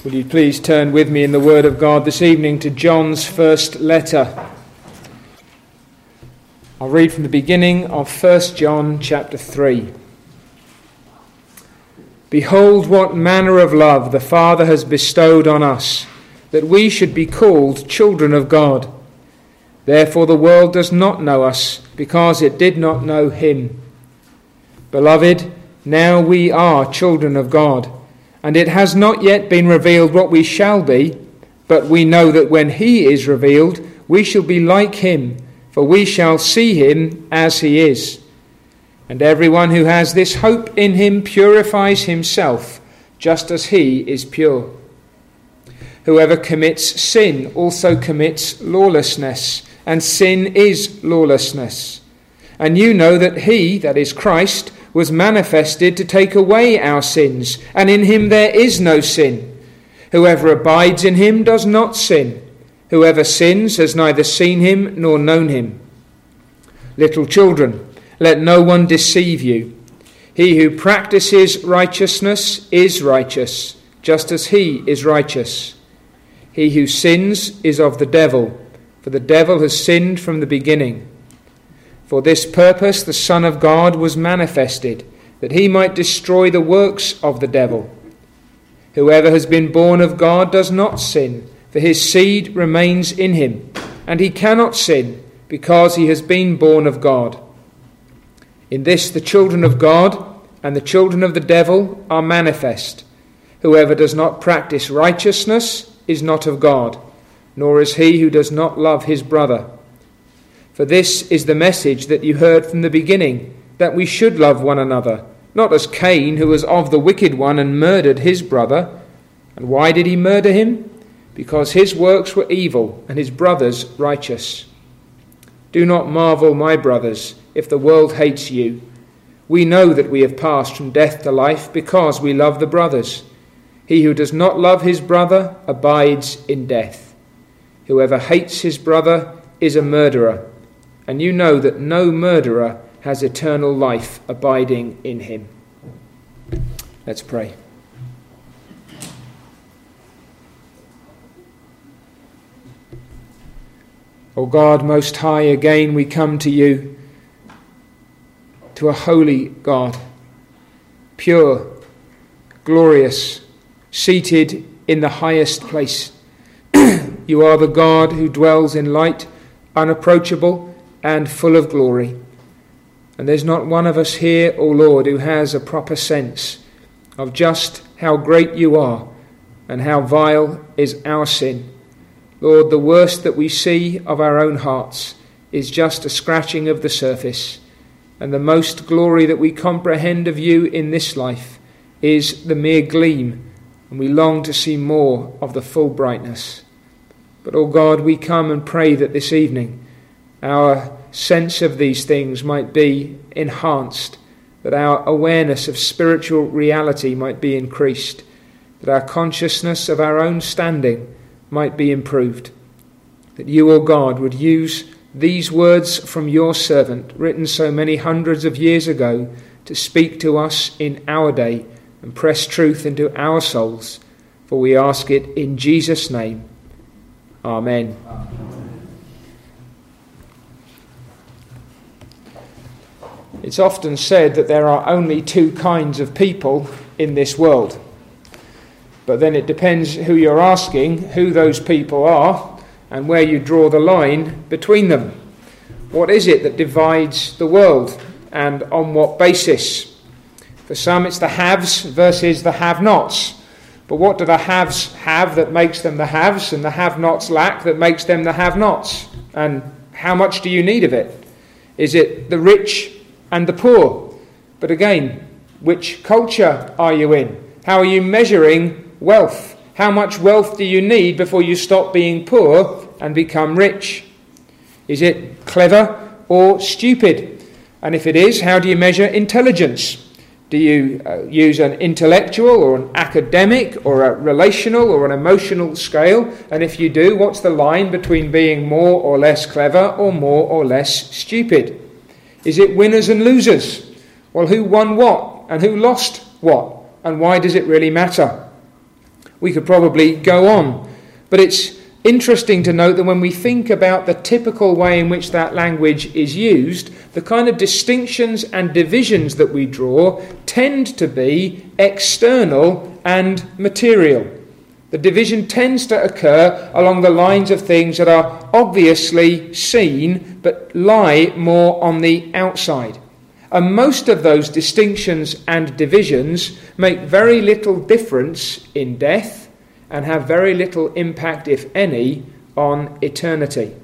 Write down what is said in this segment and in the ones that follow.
Will you please turn with me in the Word of God this evening to John's first letter. I'll read from the beginning of 1 John chapter 3. Behold what manner of love the Father has bestowed on us, that we should be called children of God. Therefore the world does not know us, because it did not know him. Beloved, now we are children of God. And it has not yet been revealed what we shall be, but we know that when he is revealed, we shall be like him, for we shall see him as he is. And everyone who has this hope in him purifies himself, just as he is pure. Whoever commits sin also commits lawlessness, and sin is lawlessness. And you know that he, that is Christ, was manifested to take away our sins, and in him there is no sin. Whoever abides in him does not sin. Whoever sins has neither seen him nor known him. Little children, let no one deceive you. He who practices righteousness is righteous, just as he is righteous. He who sins is of the devil, for the devil has sinned from the beginning. For this purpose the Son of God was manifested, that he might destroy the works of the devil. Whoever has been born of God does not sin, for his seed remains in him, and he cannot sin, because he has been born of God. In this the children of God and the children of the devil are manifest. Whoever does not practice righteousness is not of God, nor is he who does not love his brother. For this is the message that you heard from the beginning, that we should love one another, not as Cain, who was of the wicked one and murdered his brother. And why did he murder him? Because his works were evil and his brother's righteous. Do not marvel, my brothers, if the world hates you. We know that we have passed from death to life because we love the brothers. He who does not love his brother abides in death. Whoever hates his brother is a murderer. And you know that no murderer has eternal life abiding in him. Let's pray. O God, Most High, again we come to you, to a holy God, pure, glorious, seated in the highest place. You are the God who dwells in light, unapproachable, and full of glory. And there's not one of us here, O Lord, who has a proper sense of just how great you are and how vile is our sin. Lord, the worst that we see of our own hearts is just a scratching of the surface, and the most glory that we comprehend of you in this life is the mere gleam, and we long to see more of the full brightness. But, O God, we come and pray that this evening our sense of these things might be enhanced, that our awareness of spiritual reality might be increased, that our consciousness of our own standing might be improved, that you, O God, would use these words from your servant, written so many hundreds of years ago, to speak to us in our day and press truth into our souls. For we ask it in Jesus' name. Amen. It's often said that there are only two kinds of people in this world. But then it depends who you're asking, who those people are, and where you draw the line between them. What is it that divides the world, and on what basis? For some it's the haves versus the have-nots. But what do the haves have that makes them the haves, and the have-nots lack that makes them the have-nots? And how much do you need of it? Is it the rich and the poor? But again, which culture are you in? How are you measuring wealth? How much wealth do you need before you stop being poor and become rich? Is it clever or stupid? And if it is, how do you measure intelligence? Do you use an intellectual or an academic or a relational or an emotional scale? And if you do, what's the line between being more or less clever or more or less stupid? Is it winners and losers? Well, who won what and who lost what? And why does it really matter? We could probably go on. But it's interesting to note that when we think about the typical way in which that language is used, the kind of distinctions and divisions that we draw tend to be external and material. The division tends to occur along the lines of things that are obviously seen but lie more on the outside. And most of those distinctions and divisions make very little difference in death and have very little impact, if any, on eternity.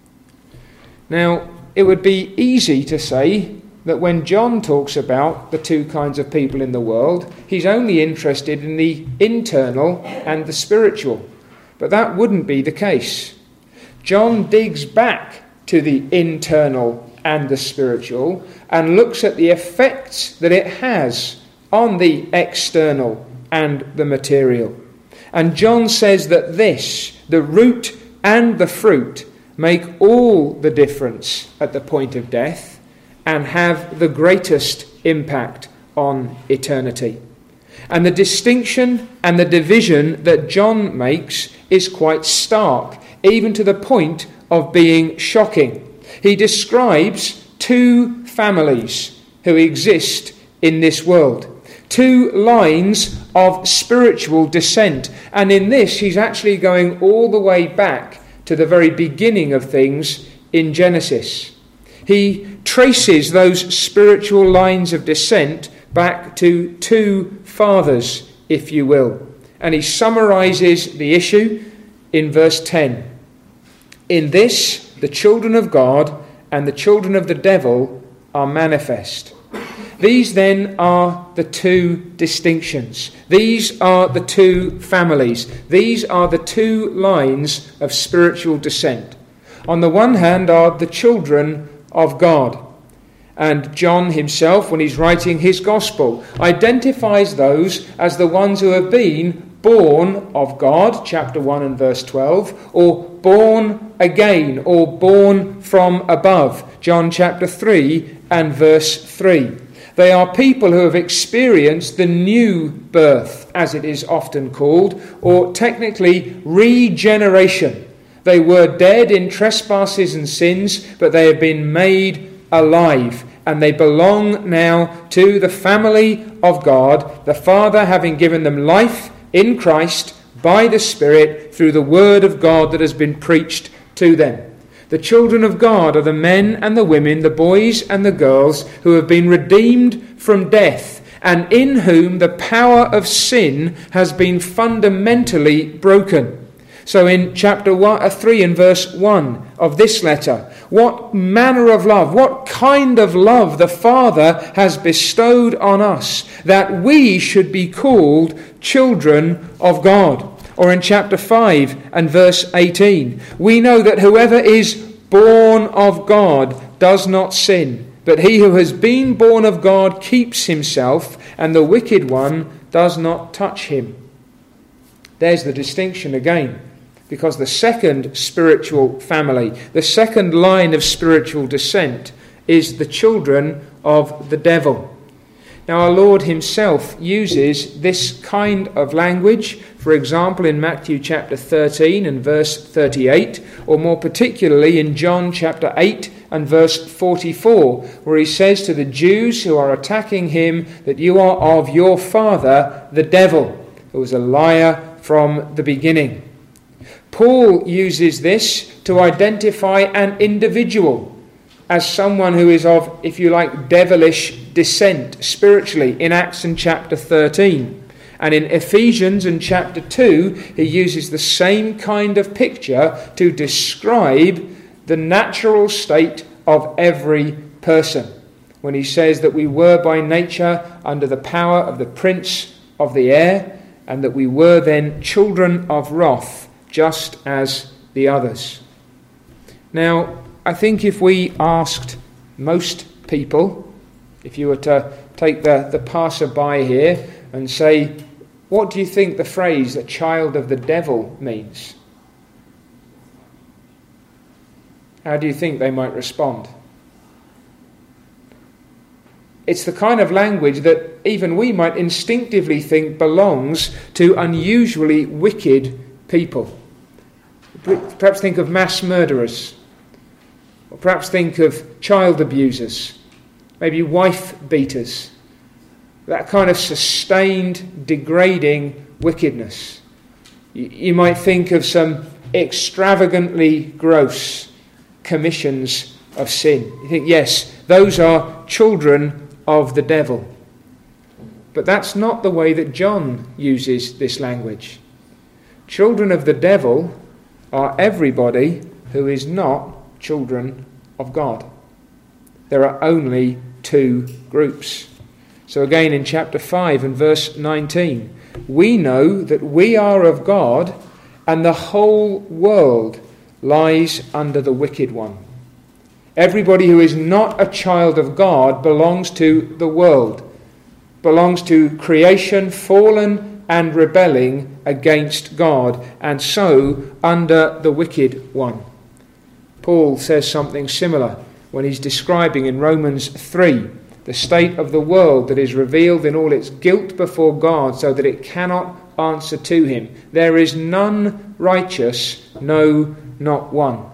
Now, it would be easy to say that when John talks about the two kinds of people in the world, he's only interested in the internal and the spiritual. But that wouldn't be the case. John digs back to the internal and the spiritual and looks at the effects that it has on the external and the material. And John says that this, the root and the fruit, make all the difference at the point of death and have the greatest impact on eternity. And the distinction and the division that John makes is quite stark, even to the point of being shocking. He describes two families who exist in this world, two lines of spiritual descent. And in this, he's actually going all the way back to the very beginning of things in Genesis. He traces those spiritual lines of descent back to two fathers, if you will. And he summarizes the issue in verse 10. In this, the children of God and the children of the devil are manifest. These then are the two distinctions. These are the two families. These are the two lines of spiritual descent. On the one hand are the children of God. And John himself, when he's writing his gospel, identifies those as the ones who have been born of God, chapter 1 and verse 12, or born again, or born from above, John chapter 3 and verse 3. They are people who have experienced the new birth, as it is often called, or technically regeneration. They were dead in trespasses and sins, but they have been made alive, and they belong now to the family of God, the Father having given them life in Christ by the Spirit through the word of God that has been preached to them. The children of God are the men and the women, the boys and the girls who have been redeemed from death, and in whom the power of sin has been fundamentally broken. So in chapter 3 and verse 1 of this letter, what manner of love, what kind of love the Father has bestowed on us, that we should be called children of God. Or in chapter 5 and verse 18, we know that whoever is born of God does not sin, but he who has been born of God keeps himself, and the wicked one does not touch him. There's the distinction again. Because the second spiritual family, the second line of spiritual descent, is the children of the devil. Now our Lord himself uses this kind of language, for example in Matthew chapter 13 and verse 38, or more particularly in John chapter 8 and verse 44, where he says to the Jews who are attacking him that you are of your father, the devil, who was a liar from the beginning. Paul uses this to identify an individual as someone who is of, if you like, devilish descent spiritually in Acts and chapter 13. And in Ephesians and chapter 2, he uses the same kind of picture to describe the natural state of every person, when he says that we were by nature under the power of the prince of the air, and that we were then children of wrath, just as the others. Now, I think if we asked most people, if you were to take the passer-by here and say, what do you think the phrase "a child of the devil" means? How do you think they might respond? It's the kind of language that even we might instinctively think belongs to unusually wicked people. Perhaps think of mass murderers, or perhaps think of child abusers, maybe wife beaters, that kind of sustained, degrading wickedness. You might think of some extravagantly gross commissions of sin. You think, yes, those are children of the devil. But that's not the way that John uses this language. Children of the devil are everybody who is not children of God. There are only two groups. So again in chapter 5 and verse 19, we know that we are of God, and the whole world lies under the wicked one. Everybody who is not a child of God belongs to the world, belongs to creation fallen and rebelling against God, and so under the wicked one. Paul says something similar when he's describing in Romans 3 the state of the world that is revealed in all its guilt before God, so that it cannot answer to him. There is none righteous, no, not one.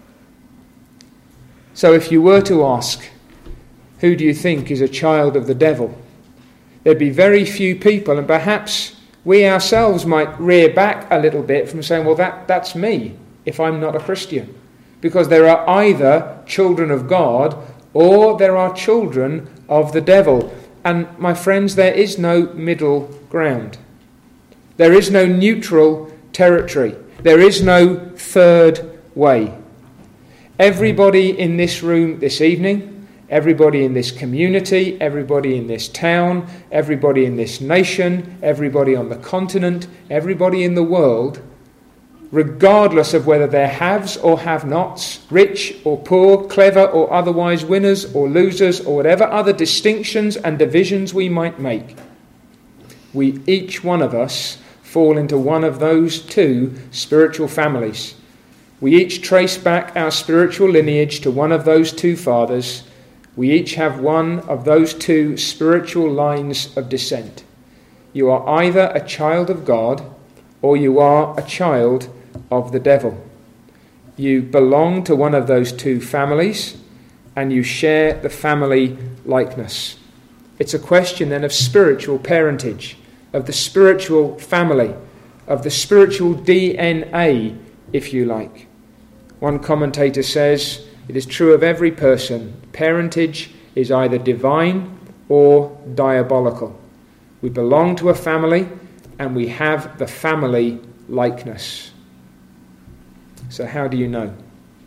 So if you were to ask, who do you think is a child of the devil? There'd be very few people, and perhaps we ourselves might rear back a little bit from saying, well, that's me if I'm not a Christian. Because there are either children of God or there are children of the devil. And my friends, there is no middle ground. There is no neutral territory. There is no third way. Everybody in this room this evening, everybody in this community, everybody in this town, everybody in this nation, everybody on the continent, everybody in the world, regardless of whether they're haves or have-nots, rich or poor, clever or otherwise, winners or losers, or whatever other distinctions and divisions we might make, we, each one of us, fall into one of those two spiritual families. We each trace back our spiritual lineage to one of those two fathers. We each have one of those two spiritual lines of descent. You are either a child of God or you are a child of the devil. You belong to one of those two families and you share the family likeness. It's a question then of spiritual parentage, of the spiritual family, of the spiritual DNA, if you like. One commentator says, it is true of every person. Parentage is either divine or diabolical. We belong to a family and we have the family likeness. So how do you know?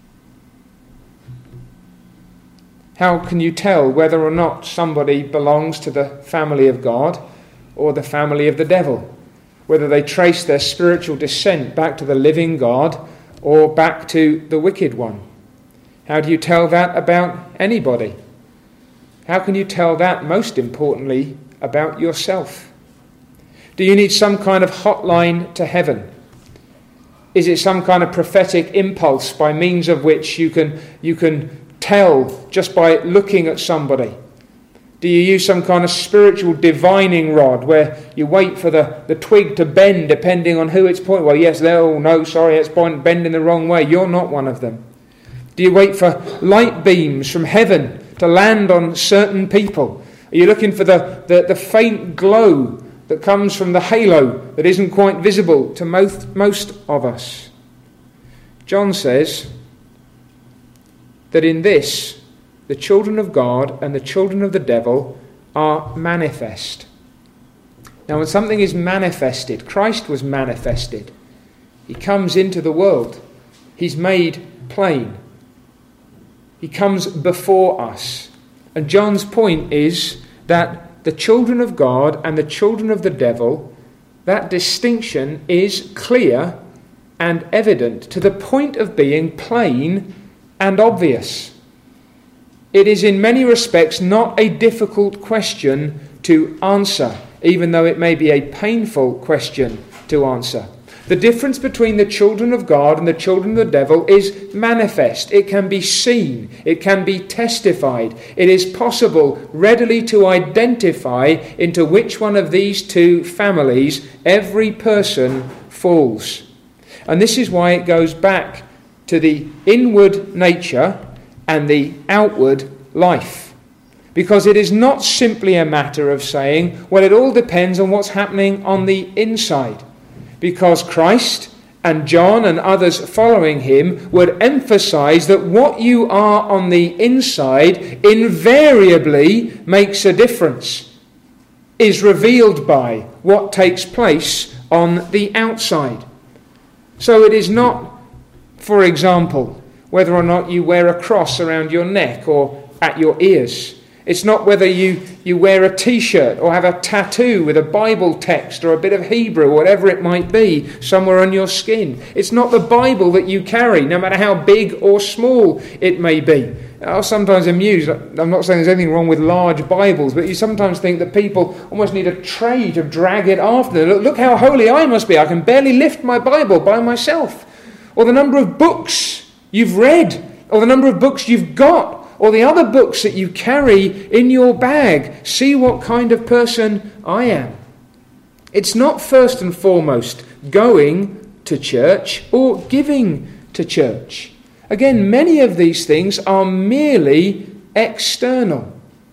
How can you tell whether or not somebody belongs to the family of God or the family of the devil? Whether they trace their spiritual descent back to the living God or back to the wicked one? How do you tell that about anybody? How can you tell that, most importantly, about yourself? Do you need some kind of hotline to heaven? Is it some kind of prophetic impulse by means of which you can tell just by looking at somebody? Do you use some kind of spiritual divining rod where you wait for the twig to bend depending on who it's pointing? Well, yes, no, sorry, it's bending the wrong way. You're not one of them. Do you wait for light beams from heaven to land on certain people? Are you looking for the faint glow that comes from the halo that isn't quite visible to most of us? John says that in this, the children of God and the children of the devil are manifest. Now, when something is manifested, Christ was manifested. He comes into the world. He's made plain. He comes before us. And John's point is that the children of God and the children of the devil, that distinction is clear and evident to the point of being plain and obvious. It is in many respects not a difficult question to answer, even though it may be a painful question to answer. The difference between the children of God and the children of the devil is manifest. It can be seen. It can be testified. It is possible readily to identify into which one of these two families every person falls. And this is why it goes back to the inward nature and the outward life. Because it is not simply a matter of saying, well, it all depends on what's happening on the inside. Because Christ and John and others following him would emphasize that what you are on the inside invariably makes a difference, is revealed by what takes place on the outside. So it is not, for example, whether or not you wear a cross around your neck or at your ears. It's not whether you wear a t-shirt or have a tattoo with a Bible text or a bit of Hebrew, whatever it might be, somewhere on your skin. It's not the Bible that you carry, no matter how big or small it may be. I'm sometimes amused. I'm not saying there's anything wrong with large Bibles, but you sometimes think that people almost need a tray to drag it after them. Look how holy I must be. I can barely lift my Bible by myself. Or the number of books you've read, or the number of books you've got, or the other books that you carry in your bag. See what kind of person I am. It's not first and foremost going to church or giving to church. Again, many of these things are merely external.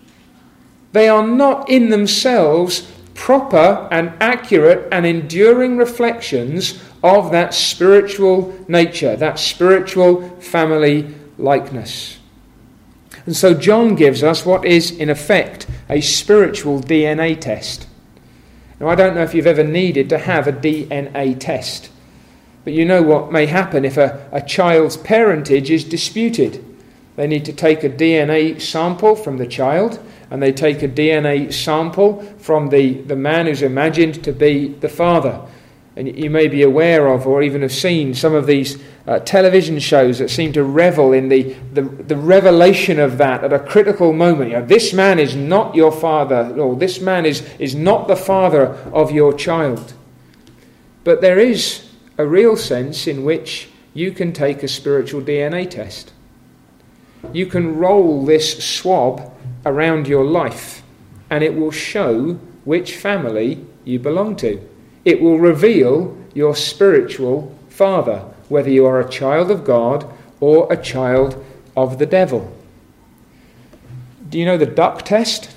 They are not in themselves proper and accurate and enduring reflections of that spiritual nature, that spiritual family likeness. And so John gives us what is, in effect, a spiritual DNA test. Now, I don't know if you've ever needed to have a DNA test, but you know what may happen if a child's parentage is disputed. They need to take a DNA sample from the child, and they take a DNA sample from the man who's imagined to be the father. And you may be aware of, or even have seen, some of these television shows that seem to revel in the revelation of that at a critical moment. You know, this man is not your father, or this man is not the father of your child. But there is a real sense in which you can take a spiritual DNA test. You can roll this swab around your life, and it will show which family you belong to. It will reveal your spiritual father, whether you are a child of God or a child of the devil. Do you know the duck test?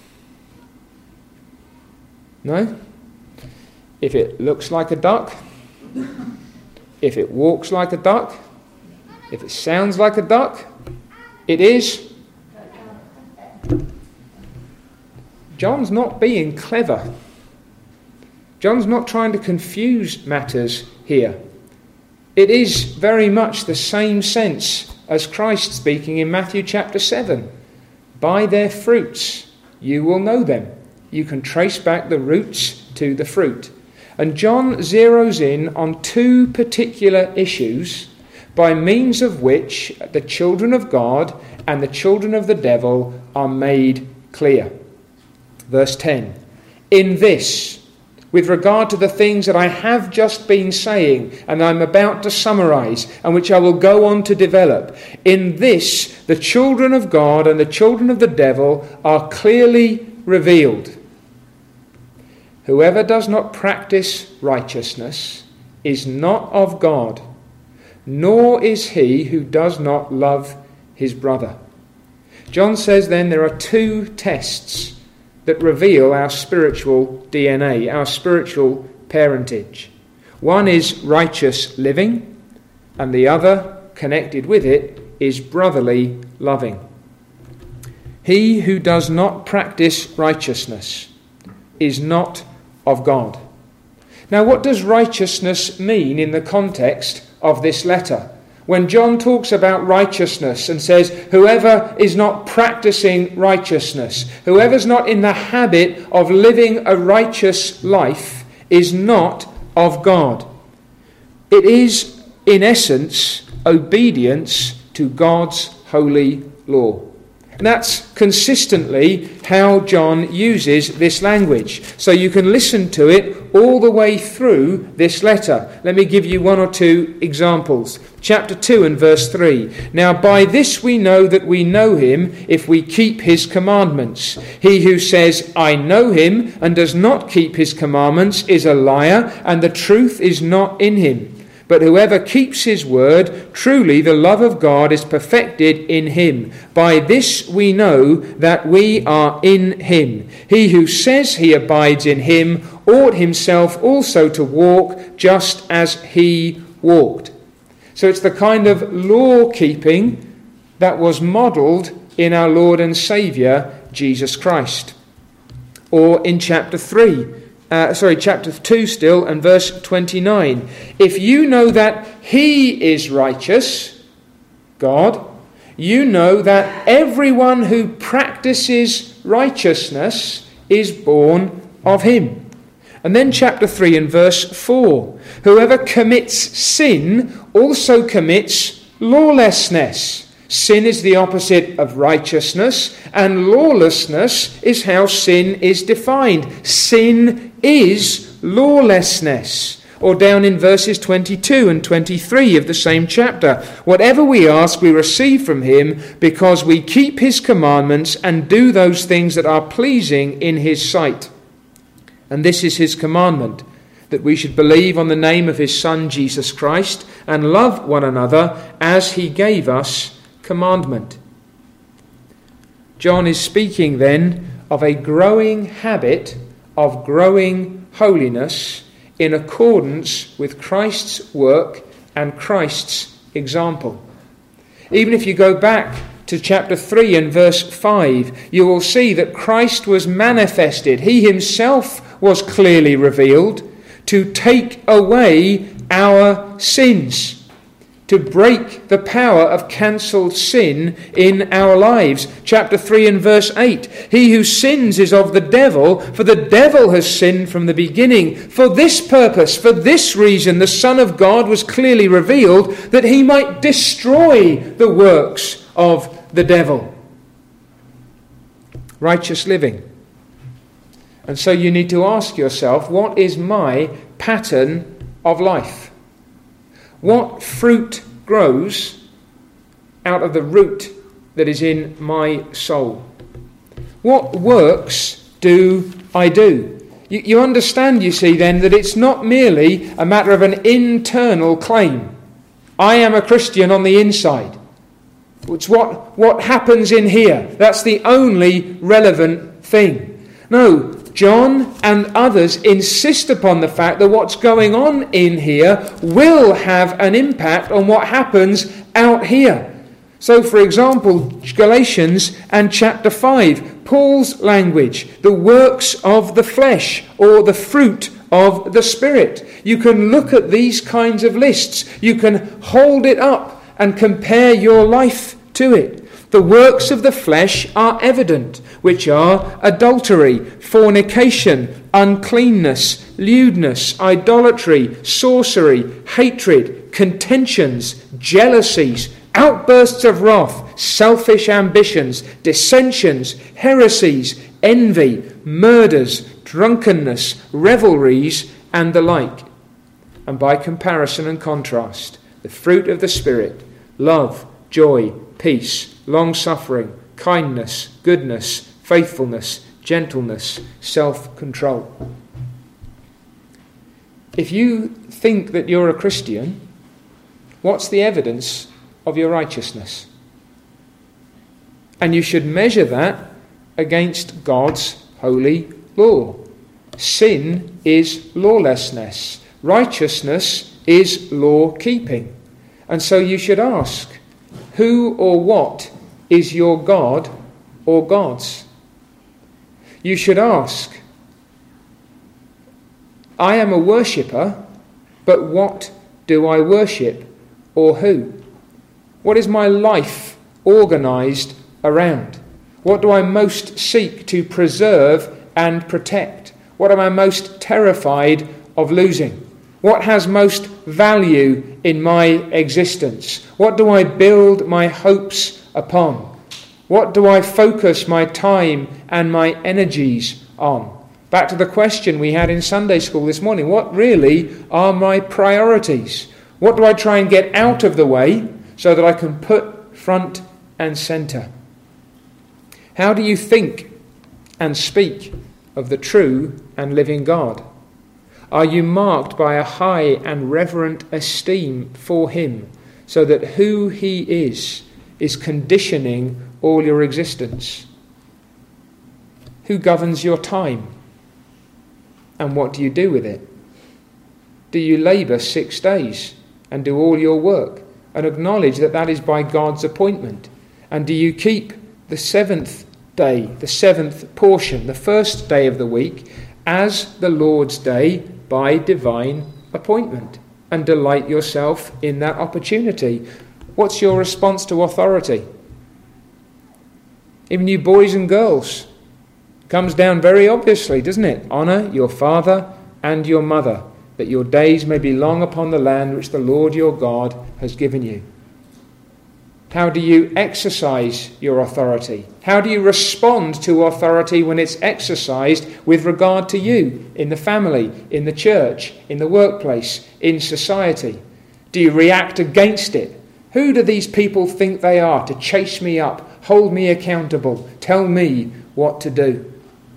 No? If it looks like a duck, if it walks like a duck, if it sounds like a duck, it is. John's not being clever. John's not trying to confuse matters here. It is very much the same sense as Christ speaking in Matthew chapter 7. By their fruits you will know them. You can trace back the roots to the fruit. And John zeroes in on two particular issues by means of which the children of God and the children of the devil are made clear. Verse 10. In this, with regard to the things that I have just been saying and I'm about to summarize and which I will go on to develop, in this the children of God and the children of the devil are clearly revealed. Whoever does not practice righteousness is not of God, nor is he who does not love his brother. John says then there are two tests that reveal our spiritual DNA, our spiritual parentage. One is righteous living, and the other, connected with it, is brotherly loving. He who does not practice righteousness is not of God. Now, what does righteousness mean in the context of this letter? When John talks about righteousness and says, whoever is not practicing righteousness, whoever's not in the habit of living a righteous life, is not of God. It is, in essence, obedience to God's holy law. And that's consistently how John uses this language. So you can listen to it all the way through this letter. Let me give you one or two examples. Chapter 2 and verse 3. Now by this we know that we know him, if we keep his commandments. He who says, I know him, and does not keep his commandments is a liar, and the truth is not in him. But whoever keeps his word, truly the love of God is perfected in him. By this we know that we are in him. He who says he abides in him ought himself also to walk just as he walked. So it's the kind of law-keeping that was modelled in our Lord and Saviour, Jesus Christ. Or in chapter 2 still, and verse 29. If you know that he is righteous, God, you know that everyone who practices righteousness is born of him. And then chapter 3 and verse 4. Whoever commits sin also commits lawlessness. Sin is the opposite of righteousness, and lawlessness is how sin is defined. Sin is lawlessness. Or down in verses 22 and 23 of the same chapter. Whatever we ask, we receive from him, because we keep his commandments and do those things that are pleasing in his sight. And this is his commandment, that we should believe on the name of his Son, Jesus Christ, and love one another as he gave us commandment. John is speaking then of a growing habit of growing holiness in accordance with Christ's work and Christ's example. Even if you go back to chapter 3 and verse 5, you will see that Christ was manifested. He himself was clearly revealed to take away our sins, to break the power of cancelled sin in our lives. Chapter 3 and verse 8. He who sins is of the devil, for the devil has sinned from the beginning. For this purpose, for this reason, the Son of God was clearly revealed, that he might destroy the works of the devil. Righteous living. And so you need to ask yourself, what is my pattern of life? What fruit grows out of the root that is in my soul? What works do I do? You understand, you see, then, that it's not merely a matter of an internal claim. I am a Christian on the inside. It's what happens in here. That's the only relevant thing. No, John and others insist upon the fact that what's going on in here will have an impact on what happens out here. So, for example, Galatians and chapter 5, Paul's language, the works of the flesh or the fruit of the Spirit. You can look at these kinds of lists. You can hold it up and compare your life to it. The works of the flesh are evident, which are adultery, fornication, uncleanness, lewdness, idolatry, sorcery, hatred, contentions, jealousies, outbursts of wrath, selfish ambitions, dissensions, heresies, envy, murders, drunkenness, revelries, and the like. And by comparison and contrast, the fruit of the Spirit, love, joy, peace, long-suffering, kindness, goodness, faithfulness, gentleness, self-control. If you think that you're a Christian, what's the evidence of your righteousness? And you should measure that against God's holy law. Sin is lawlessness. Righteousness is law-keeping. And so you should ask, who or what is your God or gods? You should ask, I am a worshipper, but what do I worship, or who? What is my life organised around? What do I most seek to preserve and protect? What am I most terrified of losing? What has most value in my existence? What do I build my hopes upon? What do I focus my time and my energies on? Back to the question we had in Sunday school this morning. What really are my priorities? What do I try and get out of the way so that I can put front and centre? How do you think and speak of the true and living God? Are you marked by a high and reverent esteem for him, so that who he is conditioning all your existence? Who governs your time? And what do you do with it? Do you labour 6 days and do all your work and acknowledge that that is by God's appointment? And do you keep the seventh day, the seventh portion, the first day of the week, as the Lord's day by divine appointment, and delight yourself in that opportunity? What's your response to authority? Even you boys and girls, comes down very obviously, doesn't it? Honour your father and your mother, that your days may be long upon the land which the Lord your God has given you. How do you exercise your authority? How do you respond to authority when it's exercised with regard to you, in the family, in the church, in the workplace, in society? Do you react against it? Who do these people think they are to chase me up, hold me accountable, tell me what to do?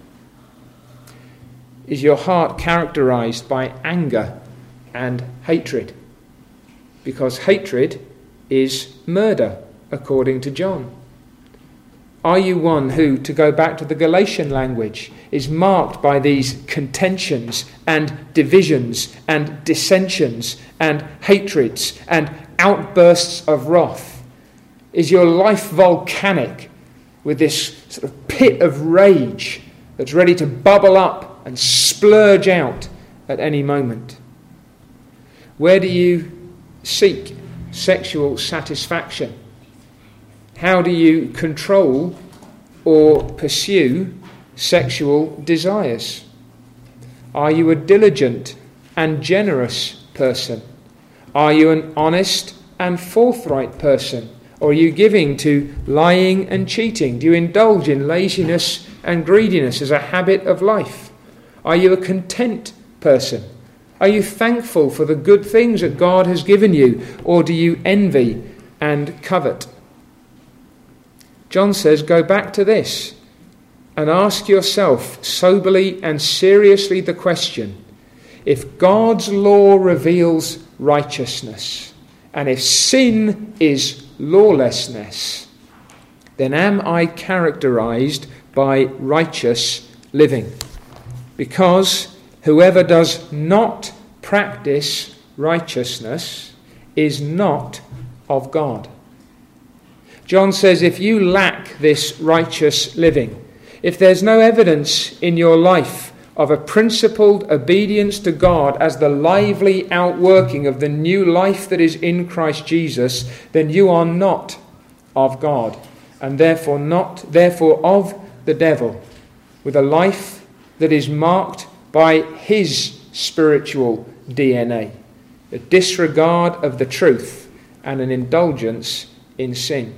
Is your heart characterized by anger and hatred? Because hatred is murder, according to John. Are you one who, to go back to the Galatian language, is marked by these contentions and divisions and dissensions and hatreds and outbursts of wrath? Is your life volcanic with this sort of pit of rage that's ready to bubble up and splurge out at any moment? Where do you seek sexual satisfaction? How do you control or pursue sexual desires? Are you a diligent and generous person? Are you an honest and forthright person? Or are you giving to lying and cheating? Do you indulge in laziness and greediness as a habit of life? Are you a content person? Are you thankful for the good things that God has given you? Or do you envy and covet? John says, go back to this and ask yourself soberly and seriously the question: if God's law reveals righteousness, and if sin is lawlessness, then am I characterized by righteous living? Because whoever does not practice righteousness is not of God. John says, if you lack this righteous living, if there's no evidence in your life of a principled obedience to God as the lively outworking of the new life that is in Christ Jesus, then you are not of God, and therefore of the devil, with a life that is marked by his spiritual DNA, a disregard of the truth and an indulgence in sin.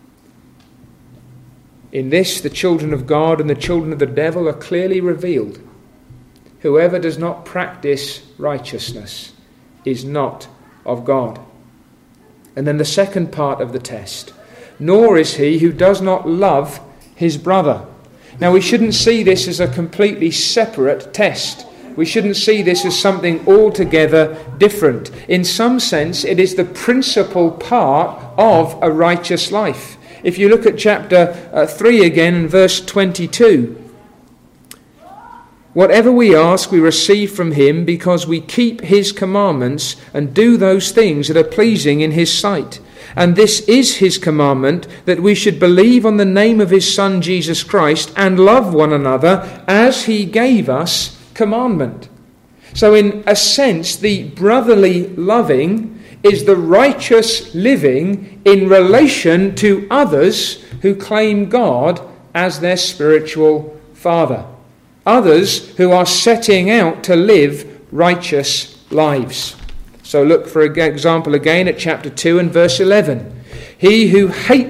In this, the children of God and the children of the devil are clearly revealed. Whoever does not practice righteousness is not of God. And then the second part of the test: nor is he who does not love his brother. Now, we shouldn't see this as a completely separate test. We shouldn't see this as something altogether different. In some sense, it is the principal part of a righteous life. If you look at chapter 3 again and verse 22, whatever we ask we receive from him, because we keep his commandments and do those things that are pleasing in his sight. And this is his commandment, that we should believe on the name of his Son Jesus Christ and love one another as he gave us commandment. So in a sense, the brotherly loving is the righteous living in relation to others who claim God as their spiritual father. Others who are setting out to live righteous lives. So look for example again at chapter 2 and verse 11. He who hates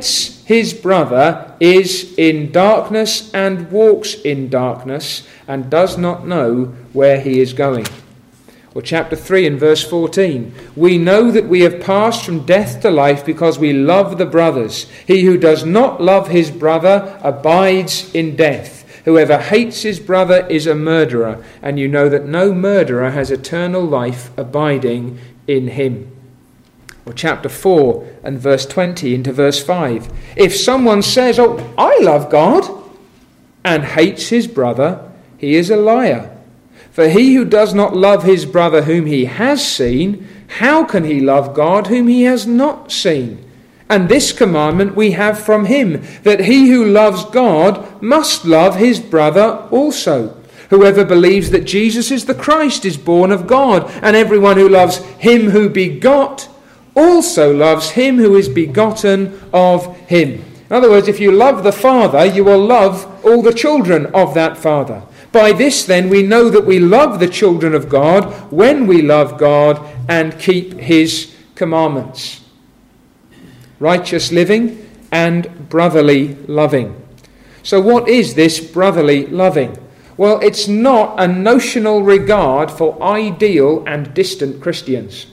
his brother is in darkness and walks in darkness and does not know where he is going. Or chapter 3 and verse 14. We know that we have passed from death to life because we love the brothers. He who does not love his brother abides in death. Whoever hates his brother is a murderer, and you know that no murderer has eternal life abiding in him. Or chapter 4 and verse 20 into verse 5. If someone says, "Oh, I love God," and hates his brother, he is a liar. For he who does not love his brother whom he has seen, how can he love God whom he has not seen? And this commandment we have from him, that he who loves God must love his brother also. Whoever believes that Jesus is the Christ is born of God, and everyone who loves him who begot also loves him who is begotten of him. In other words, if you love the Father, you will love all the children of that Father. By this, then, we know that we love the children of God when we love God and keep his commandments. Righteous living and brotherly loving. So what is this brotherly loving? Well, it's not a notional regard for ideal and distant Christians.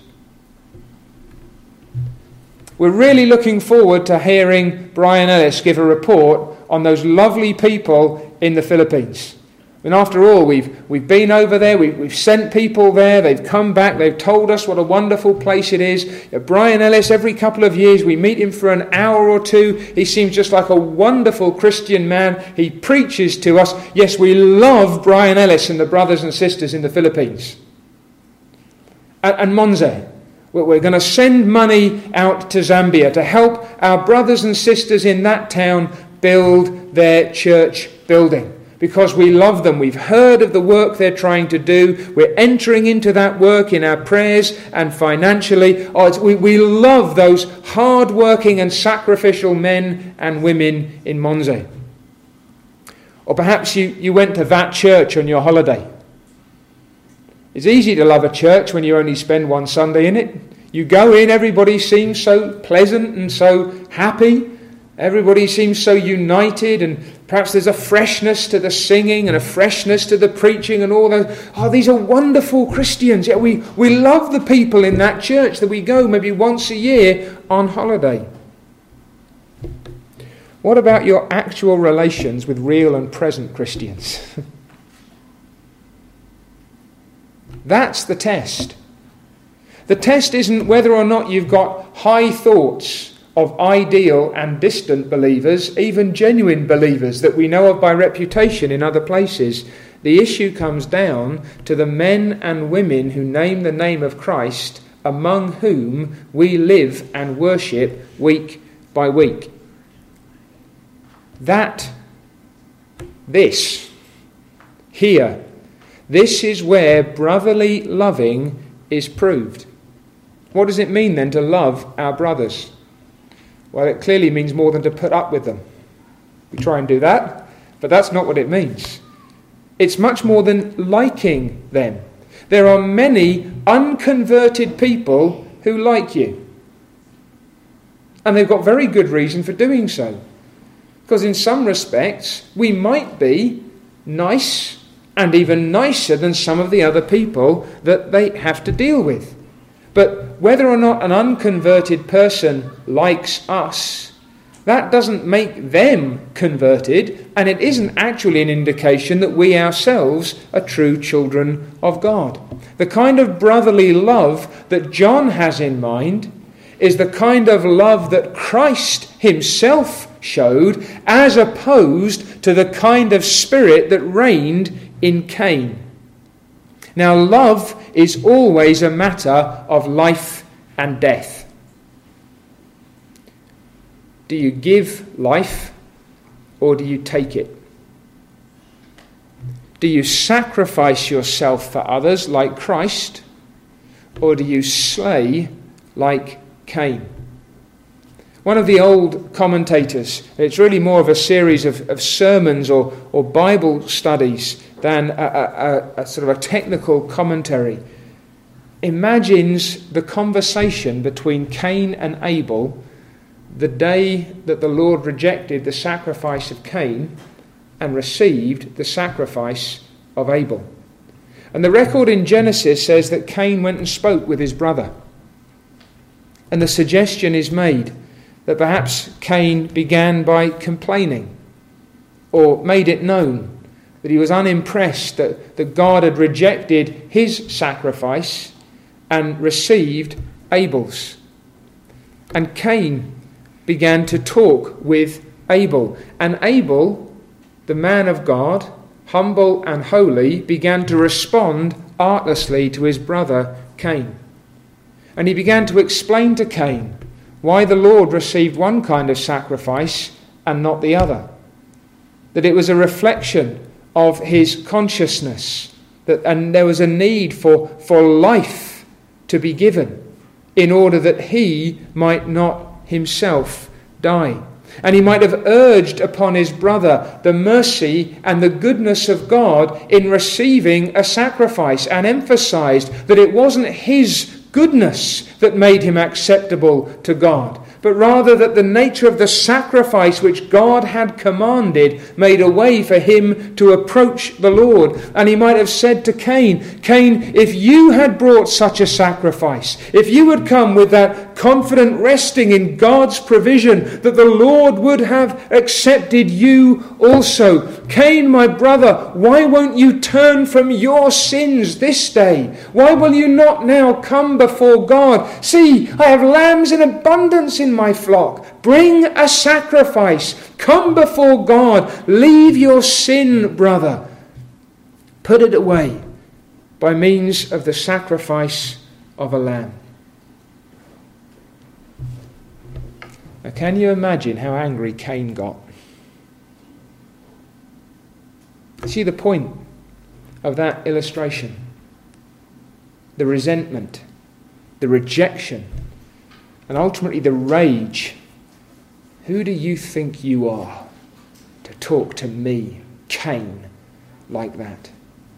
We're really looking forward to hearing Brian Ellis give a report on those lovely people in the Philippines. And after all, we've been over there, we've sent people there, they've come back, they've told us what a wonderful place it is. Brian Ellis, every couple of years we meet him for an hour or two. He seems just like a wonderful Christian man. He preaches to us. Yes, we love Brian Ellis and the brothers and sisters in the Philippines. And Monze. We're going to send money out to Zambia to help our brothers and sisters in that town build their church building. Because we love them. We've heard of the work they're trying to do. We're entering into that work in our prayers and financially. We love those hard-working and sacrificial men and women in Monze. Or perhaps you went to that church on your holiday. It's easy to love a church when you only spend one Sunday in it. You go in, everybody seems so pleasant and so happy. Everybody seems so united, and perhaps there's a freshness to the singing and a freshness to the preaching and all that. Oh, these are wonderful Christians. Yeah, we love the people in that church that we go maybe once a year on holiday. What about your actual relations with real and present Christians? That's the test. The test isn't whether or not you've got high thoughts of ideal and distant believers, even genuine believers that we know of by reputation in other places. The issue comes down to the men and women who name the name of Christ, among whom we live and worship week by week. This is where brotherly loving is proved. What does it mean then to love our brothers? Well, it clearly means more than to put up with them. We try and do that, but that's not what it means. It's much more than liking them. There are many unconverted people who like you. And they've got very good reason for doing so. Because in some respects, we might be nice and even nicer than some of the other people that they have to deal with. But whether or not an unconverted person likes us, that doesn't make them converted, and it isn't actually an indication that we ourselves are true children of God. The kind of brotherly love that John has in mind is the kind of love that Christ himself showed, as opposed to the kind of spirit that reigned in Cain. Now, love is always a matter of life and death. Do you give life or do you take it? Do you sacrifice yourself for others like Christ, or do you slay like Cain? One of the old commentators, it's really more of a series of sermons or Bible studies than a sort of a technical commentary, imagines the conversation between Cain and Abel the day that the Lord rejected the sacrifice of Cain and received the sacrifice of Abel. And the record in Genesis says that Cain went and spoke with his brother. And the suggestion is made that perhaps Cain began by complaining, or made it known that he was unimpressed that God had rejected his sacrifice and received Abel's. And Cain began to talk with Abel. And Abel, the man of God, humble and holy, began to respond artlessly to his brother Cain. And he began to explain to Cain why the Lord received one kind of sacrifice and not the other. That it was a reflection of his consciousness, and there was a need for life to be given in order that he might not himself die. And he might have urged upon his brother the mercy and the goodness of God in receiving a sacrifice, and emphasized that it wasn't his goodness that made him acceptable to God, but rather that the nature of the sacrifice which God had commanded made a way for him to approach the Lord. And he might have said to Cain, Cain, if you had brought such a sacrifice, if you had come with that confident resting in God's provision, that the Lord would have accepted you also. Cain, my brother, why won't you turn from your sins this day? Why will you not now come before God? See, I have lambs in abundance in my flock. Bring a sacrifice. Come before God. Leave your sin, brother. Put it away by means of the sacrifice of a lamb. Now, can you imagine how angry Cain got? See the point of that illustration? The resentment, the rejection, and ultimately the rage. Who do you think you are to talk to me, Cain, like that?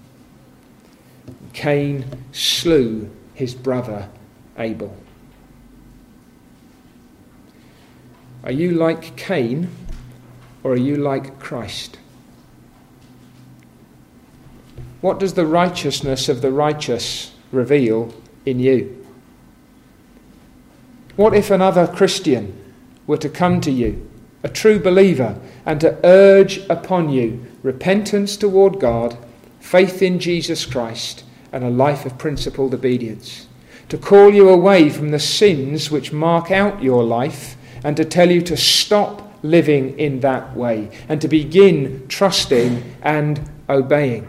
Cain slew his brother Abel. Are you like Cain, or are you like Christ? What does the righteousness of the righteous reveal in you? What if another Christian were to come to you, a true believer, and to urge upon you repentance toward God, faith in Jesus Christ, and a life of principled obedience, to call you away from the sins which mark out your life, and to tell you to stop living in that way and to begin trusting and obeying?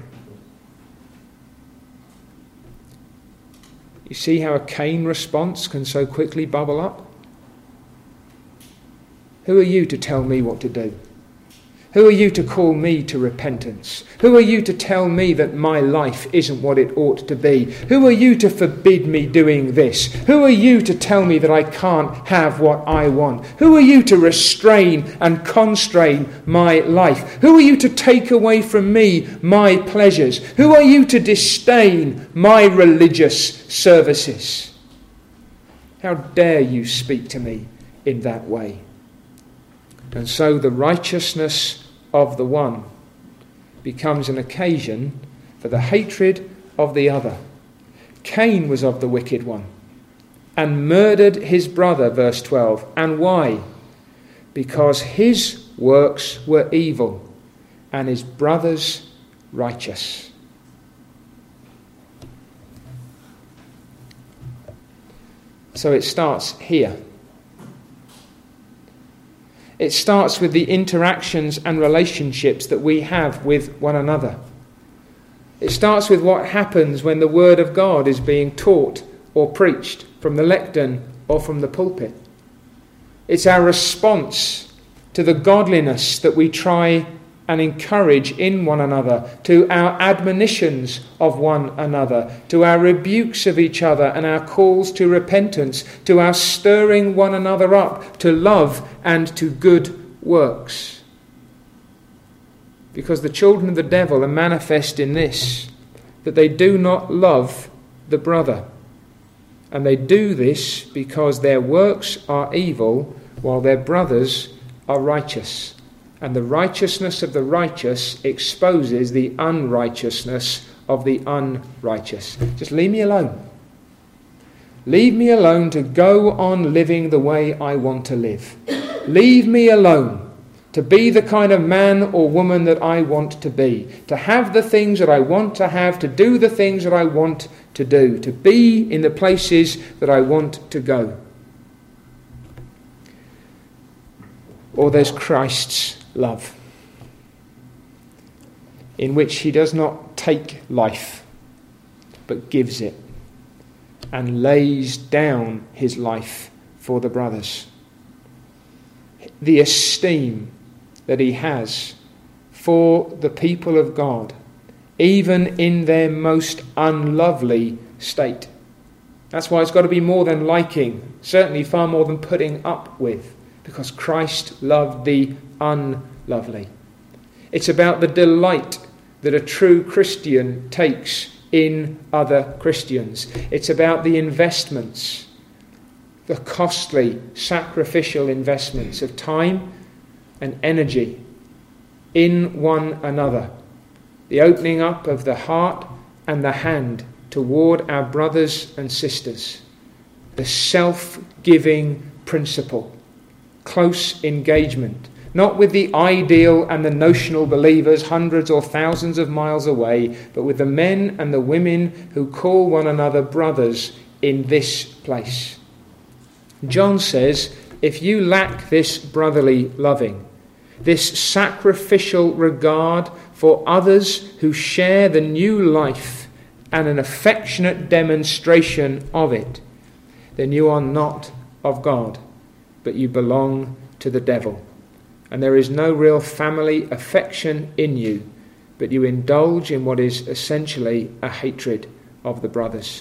You see how a Cain response can so quickly bubble up? Who are you to tell me what to do? Who are you to call me to repentance? Who are you to tell me that my life isn't what it ought to be? Who are you to forbid me doing this? Who are you to tell me that I can't have what I want? Who are you to restrain and constrain my life? Who are you to take away from me my pleasures? Who are you to disdain my religious services? How dare you speak to me in that way? And so the righteousness of the one becomes an occasion for the hatred of the other. Cain was of the wicked one and murdered his brother, verse 12. And why? Because his works were evil and his brother's righteous. So it starts here. It starts with the interactions and relationships that we have with one another. It starts with what happens when the Word of God is being taught or preached from the lectern or from the pulpit. It's our response to the godliness that we try and encourage in one another, to our admonitions of one another, to our rebukes of each other and our calls to repentance, to our stirring one another up to love and to good works. Because the children of the devil are manifest in this, that they do not love the brother. And they do this because their works are evil, while their brothers are righteous. And the righteousness of the righteous exposes the unrighteousness of the unrighteous. Just leave me alone. Leave me alone to go on living the way I want to live. Leave me alone to be the kind of man or woman that I want to be, to have the things that I want to have, to do the things that I want to do, to be in the places that I want to go. Or there's Christ's love, in which he does not take life, but gives it, and lays down his life for the brothers. The esteem that he has for the people of God, even in their most unlovely state. That's why it's got to be more than liking, certainly far more than putting up with, because Christ loved the unlovely. It's about the delight that a true Christian takes in other Christians. It's about the investments, the costly, sacrificial investments of time and energy in one another. The opening up of the heart and the hand toward our brothers and sisters. The self-giving principle. Close engagement. Not with the ideal and the notional believers hundreds or thousands of miles away, but with the men and the women who call one another brothers in this place. John says, if you lack this brotherly loving, this sacrificial regard for others who share the new life and an affectionate demonstration of it, then you are not of God, but you belong to the devil. And there is no real family affection in you, but you indulge in what is essentially a hatred of the brothers.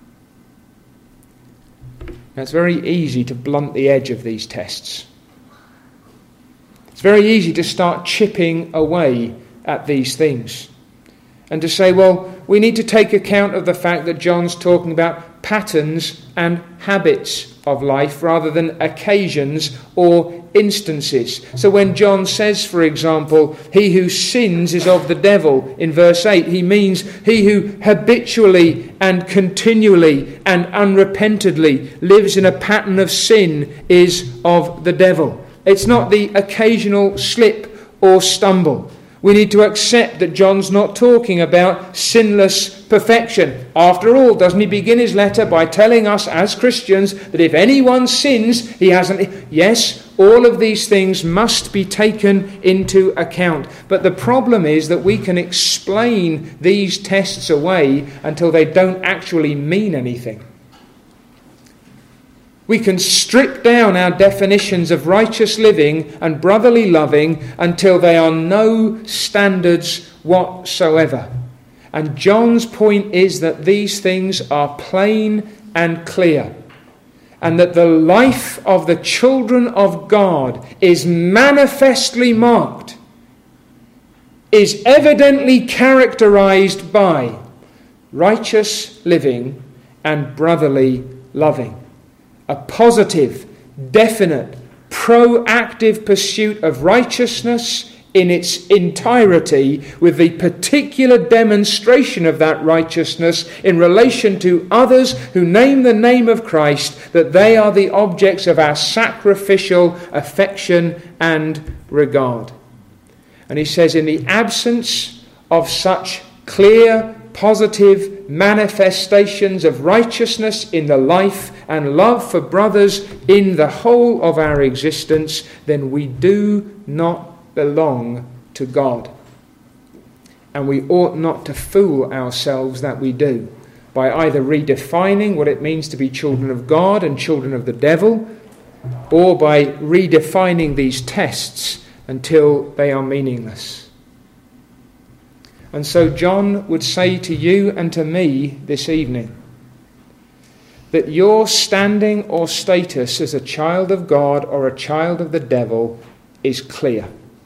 Now, it's very easy to blunt the edge of these tests. It's very easy to start chipping away at these things and to say, well, we need to take account of the fact that John's talking about patterns and habits of life rather than occasions or instances. So when John says, for example, he who sins is of the devil, in verse 8, he means he who habitually and continually and unrepentantly lives in a pattern of sin is of the devil. It's not the occasional slip or stumble. We need to accept that John's not talking about sinless perfection. After all, doesn't he begin his letter by telling us as Christians that if anyone sins, he hasn't... Yes, all of these things must be taken into account. But the problem is that we can explain these tests away until they don't actually mean anything. We can strip down our definitions of righteous living and brotherly loving until they are no standards whatsoever. And John's point is that these things are plain and clear, and that the life of the children of God is manifestly marked, is evidently characterized by righteous living and brotherly loving. A positive, definite, proactive pursuit of righteousness in its entirety, with the particular demonstration of that righteousness in relation to others who name the name of Christ, that they are the objects of our sacrificial affection and regard. And he says, in the absence of such clear, positive manifestations of righteousness in the life and love for brothers in the whole of our existence, then we do not belong to God. And we ought not to fool ourselves that we do by either redefining what it means to be children of God and children of the devil, or by redefining these tests until they are meaningless. And so John would say to you and to me this evening that your standing or status as a child of God or a child of the devil is clear.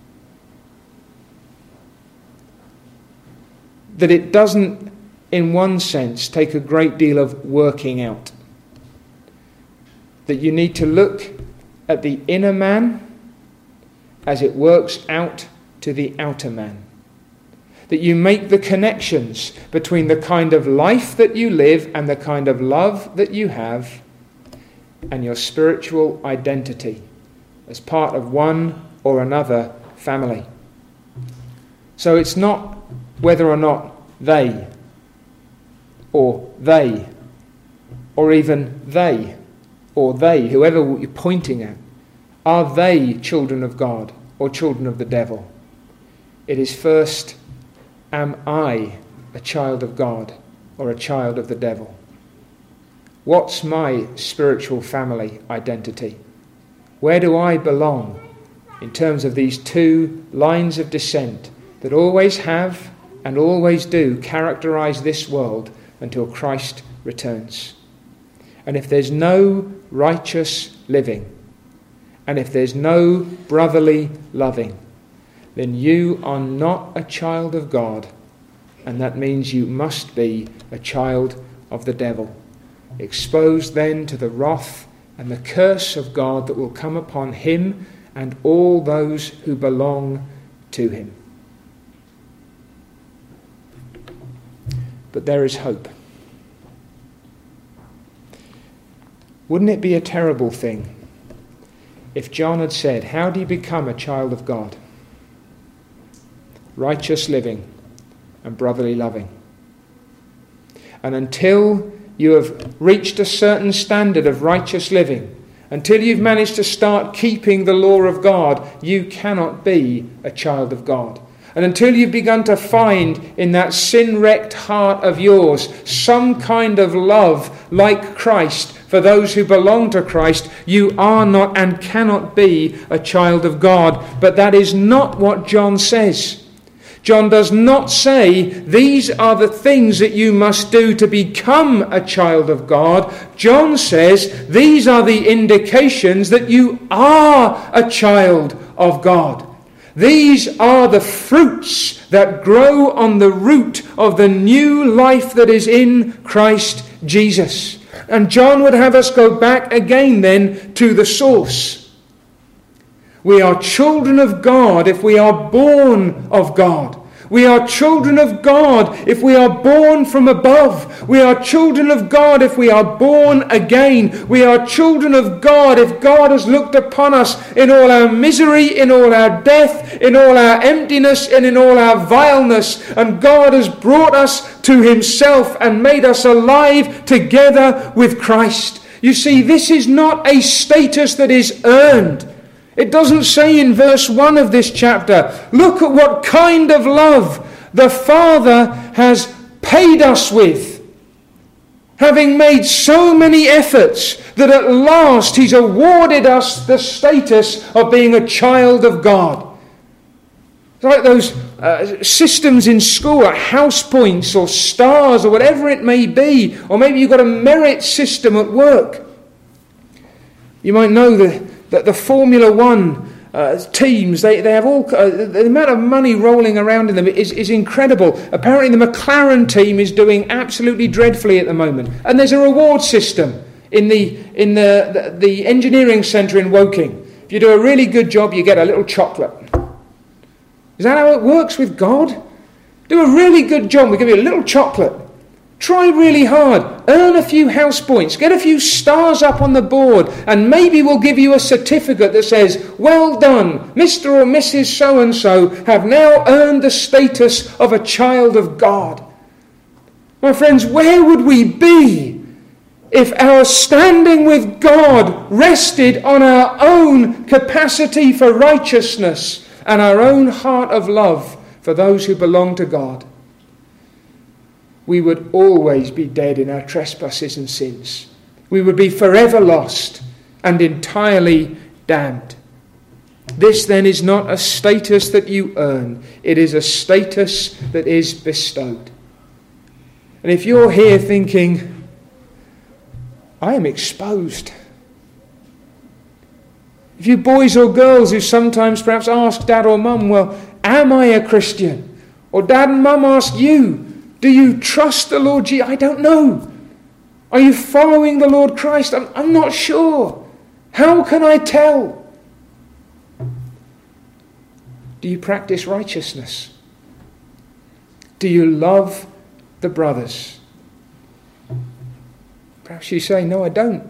That it doesn't, in one sense, take a great deal of working out. That you need to look at the inner man as it works out to the outer man. That you make the connections between the kind of life that you live and the kind of love that you have and your spiritual identity as part of one or another family. So it's not whether or not they, or even they, or they, whoever you're pointing at, are they children of God or children of the devil? It is first, am I a child of God or a child of the devil? What's my spiritual family identity? Where do I belong in terms of these two lines of descent that always have and always do characterize this world until Christ returns? And if there's no righteous living, and if there's no brotherly loving, then you are not a child of God, and that means you must be a child of the devil, exposed then to the wrath and the curse of God that will come upon him and all those who belong to him. But there is hope. Wouldn't it be a terrible thing if John had said, how do you become a child of God? Righteous living and brotherly loving. And until you have reached a certain standard of righteous living, until you've managed to start keeping the law of God, you cannot be a child of God. And until you've begun to find in that sin-wrecked heart of yours some kind of love like Christ for those who belong to Christ, you are not and cannot be a child of God. But that is not what John says. John does not say, these are the things that you must do to become a child of God. John says, these are the indications that you are a child of God. These are the fruits that grow on the root of the new life that is in Christ Jesus. And John would have us go back again then to the source. We are children of God if we are born of God. We are children of God if we are born from above. We are children of God if we are born again. We are children of God if God has looked upon us in all our misery, in all our death, in all our emptiness, and in all our vileness. And God has brought us to himself and made us alive together with Christ. You see, this is not a status that is earned. It doesn't say in verse 1 of this chapter, look at what kind of love the Father has paid us with, having made so many efforts that at last he's awarded us the status of being a child of God. It's like those systems in school, like house points or stars or whatever it may be, or maybe you've got a merit system at work. You might know that the Formula One teams, they have all the amount of money rolling around in them is incredible. Apparently the McLaren team is doing absolutely dreadfully at the moment, and there's a reward system in the engineering centre in Woking. If you do a really good job, you get a little chocolate. Is that how it works with God? Do a really good job, we give you a little chocolate. Try really hard, earn a few house points, get a few stars up on the board, and maybe we'll give you a certificate that says, well done, Mr. or Mrs. So-and-so have now earned the status of a child of God. My friends, where would we be if our standing with God rested on our own capacity for righteousness and our own heart of love for those who belong to God? We would always be dead in our trespasses and sins. We would be forever lost and entirely damned. This then is not a status that you earn. It is a status that is bestowed. And if you're here thinking, I am exposed. If you boys or girls who sometimes perhaps ask dad or mum, well, am I a Christian? Or dad and mum ask you, do you trust the Lord Jesus? I don't know. Are you following the Lord Christ? I'm not sure. How can I tell? Do you practice righteousness? Do you love the brothers? Perhaps you say, no, I don't.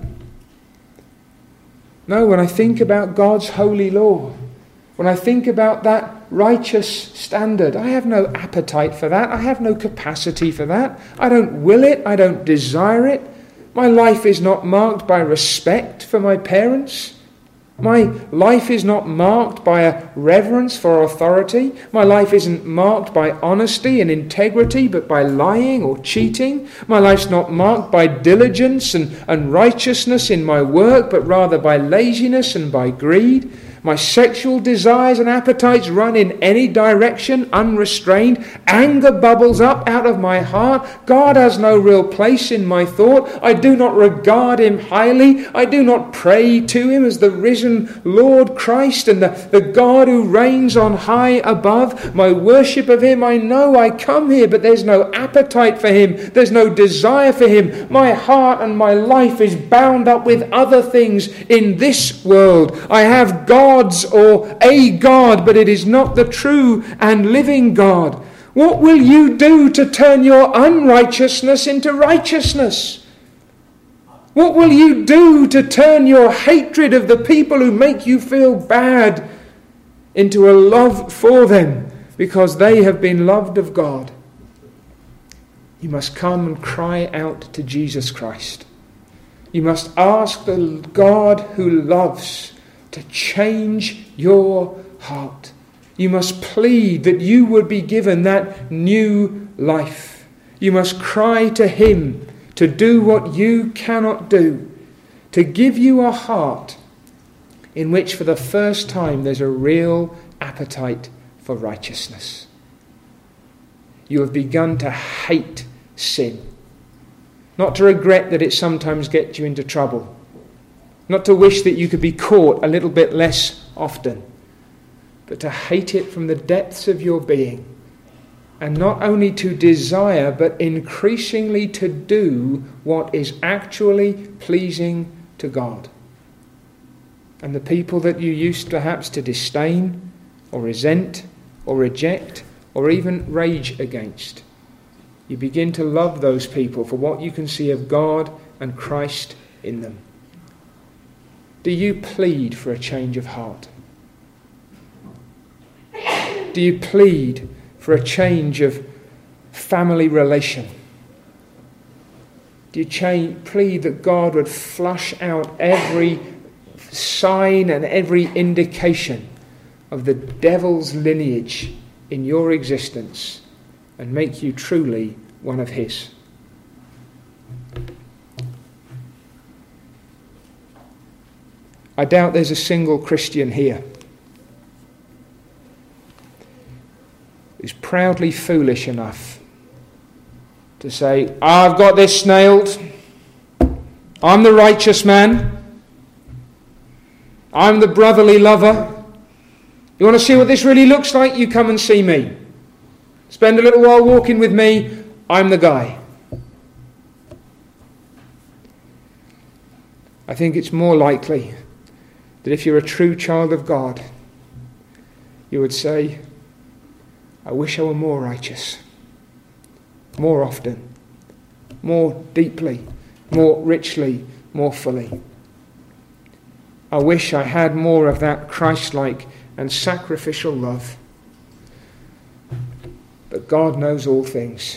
No, when I think about God's holy law, when I think about that righteous standard, I have no appetite for that. I have no capacity for that. I don't will it. I don't desire it. My life is not marked by respect for my parents. My life is not marked by a reverence for authority. My life isn't marked by honesty and integrity, but by lying or cheating. My life's not marked by diligence and righteousness in my work, but rather by laziness and by greed. My sexual desires and appetites run in any direction, unrestrained. Anger bubbles up out of my heart. God has no real place in my thought. I do not regard him highly. I do not pray to him as the risen Lord Christ and the God who reigns on high above. My worship of him, I know I come here, but there's no appetite for him. There's no desire for him. My heart and my life is bound up with other things in this world. I have gods or a God, but it is not the true and living God. What will you do to turn your unrighteousness into righteousness? What will you do to turn your hatred of the people who make you feel bad into a love for them because they have been loved of God? You must come and cry out to Jesus Christ. You must ask the God who loves to change your heart. You must plead that you would be given that new life. You must cry to him to do what you cannot do, to give you a heart in which for the first time there's a real appetite for righteousness. You have begun to hate sin, not to regret that it sometimes gets you into trouble, not to wish that you could be caught a little bit less often, but to hate it from the depths of your being, and not only to desire, but increasingly to do what is actually pleasing to God. And the people that you used perhaps to disdain, or resent, or reject, or even rage against, you begin to love those people for what you can see of God and Christ in them. Do you plead for a change of heart? Do you plead for a change of family relation? Do you plead that God would flush out every sign and every indication of the devil's lineage in your existence and make you truly one of his? I doubt there's a single Christian here who's proudly foolish enough to say, I've got this nailed. I'm the righteous man. I'm the brotherly lover. You want to see what this really looks like? You come and see me. Spend a little while walking with me. I'm the guy. I think it's more likely that if you're a true child of God, you would say, I wish I were more righteous, more often, more deeply, more richly, more fully. I wish I had more of that Christ-like and sacrificial love. But God knows all things.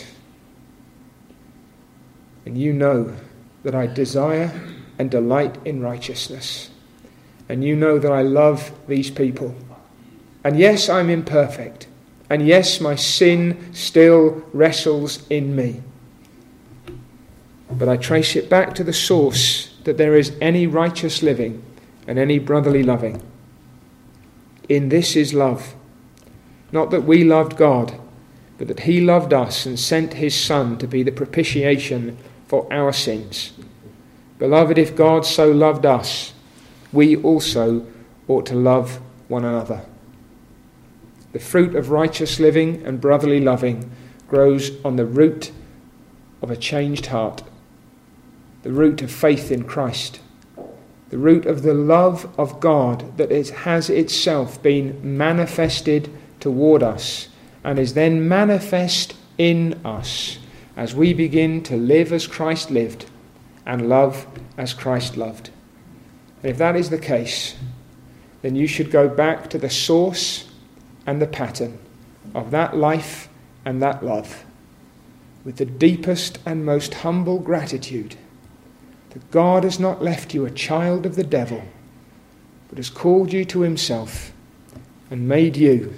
And you know that I desire and delight in righteousness. And you know that I love these people. And yes, I'm imperfect. And yes, my sin still wrestles in me. But I trace it back to the source that there is any righteous living and any brotherly loving. In this is love. Not that we loved God, but that he loved us and sent his Son to be the propitiation for our sins. Beloved, if God so loved us, we also ought to love one another. The fruit of righteous living and brotherly loving grows on the root of a changed heart, the root of faith in Christ, the root of the love of God that has itself been manifested toward us and is then manifest in us as we begin to live as Christ lived and love as Christ loved. And if that is the case, then you should go back to the source and the pattern of that life and that love with the deepest and most humble gratitude that God has not left you a child of the devil, but has called you to himself and made you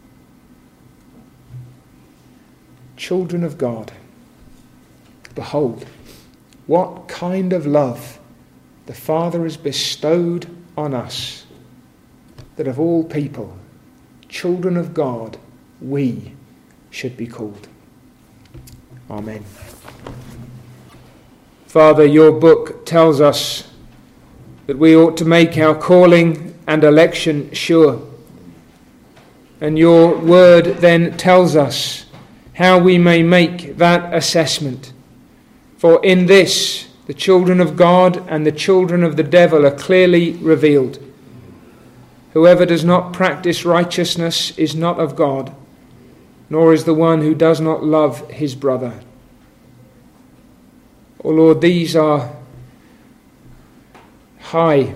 children of God. Behold, what kind of love the Father has bestowed on us, that of all people, children of God, we should be called. Amen. Father, your book tells us that we ought to make our calling and election sure. And your word then tells us how we may make that assessment. For in this, the children of God and the children of the devil are clearly revealed. Whoever does not practice righteousness is not of God, nor is the one who does not love his brother. O Lord, these are high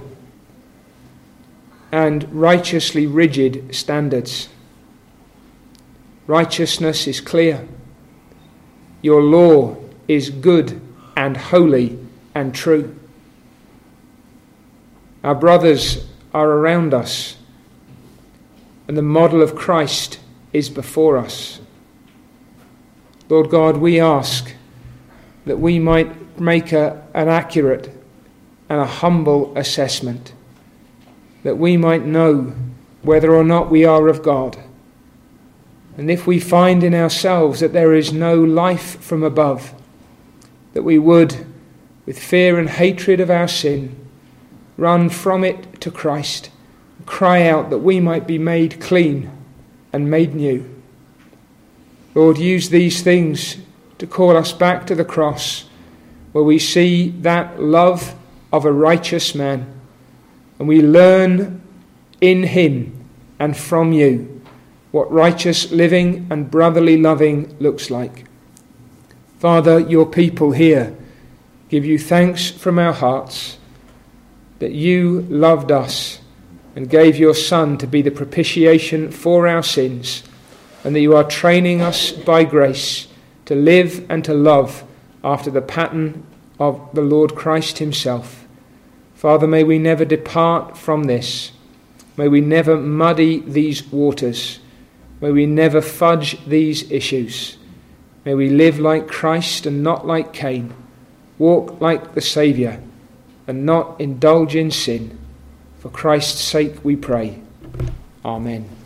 and righteously rigid standards. Righteousness is clear. Your law is good and holy and true. Our brothers are around us, and the model of Christ is before us. Lord God, we ask that we might make an accurate and a humble assessment, that we might know whether or not we are of God. And if we find in ourselves that there is no life from above, that we would, with fear and hatred of our sin, run from it to Christ, and cry out that we might be made clean and made new. Lord, use these things to call us back to the cross, where we see that love of a righteous man, and we learn in him and from you what righteous living and brotherly loving looks like. Father, your people here give you thanks from our hearts that you loved us and gave your Son to be the propitiation for our sins, and that you are training us by grace to live and to love after the pattern of the Lord Christ himself. Father, may we never depart from this. May we never muddy these waters. May we never fudge these issues. May we live like Christ and not like Cain, walk like the Saviour and not indulge in sin. For Christ's sake we pray. Amen.